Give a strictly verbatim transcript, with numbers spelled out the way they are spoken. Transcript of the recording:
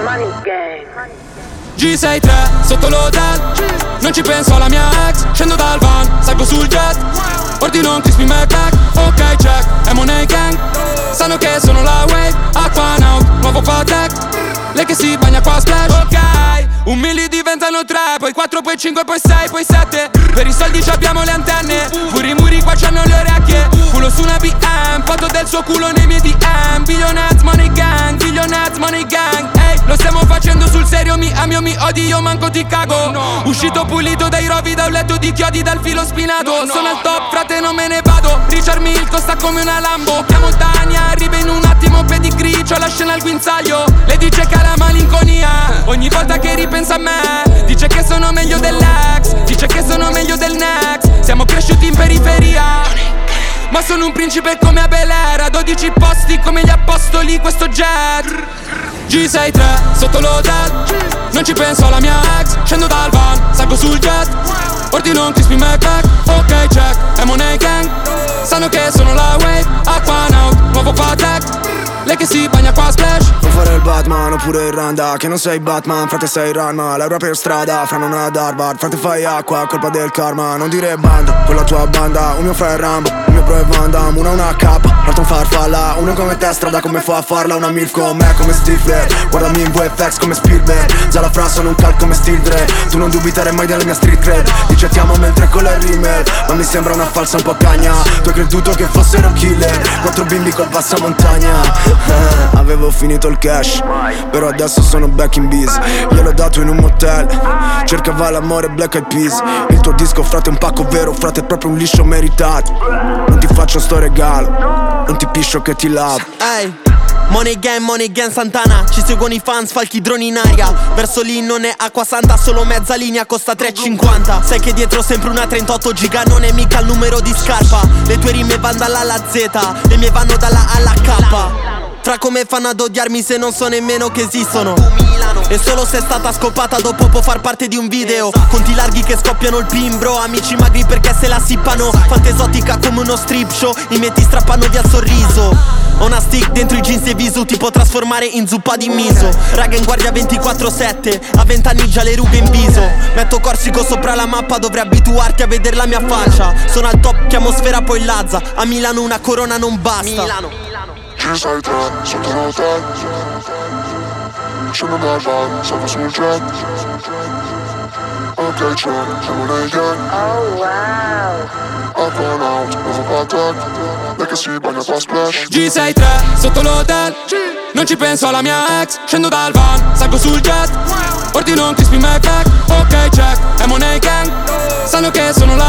G sei tre sotto l'hotel, non ci penso alla mia ex. Scendo dal van, salgo sul jet, ordino un crispy McBack. Ok check, è Money Gang. Sanno che sono la wave, acqua out, nuovo Patek. Lei che si bagna qua splash. Ok, un milli diventano tre, poi quattro, poi cinque, poi sei, poi sette. Per i soldi ci abbiamo le antenne, pure i muri qua c'hanno le orecchie. Culo su una B M, foto del suo culo nei miei D M. Billionaires Money Gang, Billionaires Money Gang. Ehi, hey, lo stiamo facendo sul serio, mi ami o mi odi, io manco ti cago. No, Uscito no, pulito dai rovi, da un letto di chiodi, dal filo spinato. No, Sono al top, no. frate, non me ne vado. Richard Mille costa come una Lambo. Chiamo Tania, arriva in un attimo, pedigree, c'ho la scena al guinzaglio. Le dice che ha la malinconia, ogni volta che ripensa a me. Dice che sono meglio dell'ex, dice che sono meglio del next. Siamo cresciuti in periferia, ma sono un principe come a Bel Air. A dodici posti come gli apostoli questo jet. G sei tre sotto l'hotel, non ci penso alla mia ex. Scendo dal van, salgo sul jet, ordino un crispy McBack. Ok check, è Money Gang. Sanno che sono la wave, acqua out, nuovo Patek. Lei che si bagna qua splash. Non fare il Batman oppure il Randa, che non sei Batman, frate sei Ranma. L'euro per strada, fra non ad Harvard. Frate fai acqua, colpa del karma. Non dire banda, con la tua banda. Un mio fra è Rambo, un mio bro è Van Damme. Una una K, l'altro un farfalla. Uno come te strada, come fa a farla. Una milf con me come Stifler. Guardami in V F X come Spielberg. Già la fra sono un cal come Steel Dre. Tu non dubitare mai della mia street cred. Dice ti amo mentre con le rimel, ma mi sembra una falsa un po' cagna. Tu hai creduto che fossero killer, quattro bimbi col passamontagna. Eh, avevo finito il cash, però adesso sono back in biz. Gliel'ho dato in un motel, cercava l'amore Black Eyed Peas. Il tuo disco frate è un pacco vero, frate è proprio un liscio meritato. Non ti faccio sto regalo, non ti piscio che ti lavo. Ehi, Money Gang, Money Gang Santana. Ci seguono i fans, falchi droni in aria. Verso lì non è acqua santa, solo mezza linea costa tre e cinquanta. Sai che dietro sempre una trentotto giga, non è mica il numero di scarpa. Le tue rime vanno dalla alla Z, le mie vanno dalla alla K. Fra come fanno ad odiarmi se non so nemmeno che esistono. E solo se è stata scopata dopo può far parte di un video. Conti larghi che scoppiano il pimbro, amici magri perché se la sippano. Fanta esotica come uno strip show, i miei ti strappano via il sorriso. Ho una stick dentro i jeans e viso, ti può trasformare in zuppa di miso. Raga in guardia ventiquattro sette, a vent'anni già le rughe in viso. Metto Corsico sopra la mappa, dovrai abituarti a vedere la mia faccia. Sono al top, chiamo Sfera poi Lazza. A Milano una corona non basta. Milano. G sei tre sotto l'hotel, scendo dal van, salgo sul jet. Ok check, è Money Gang. Oh wow. Acqua out, nuovo Patek. Lei che si bagna qua splash. G sei tre sotto l'hotel, non ci penso alla mia ex. Scendo dal van, salgo sul jet, ordino un crispy McBack. Ok check, è Money Gang. Sanno che sono la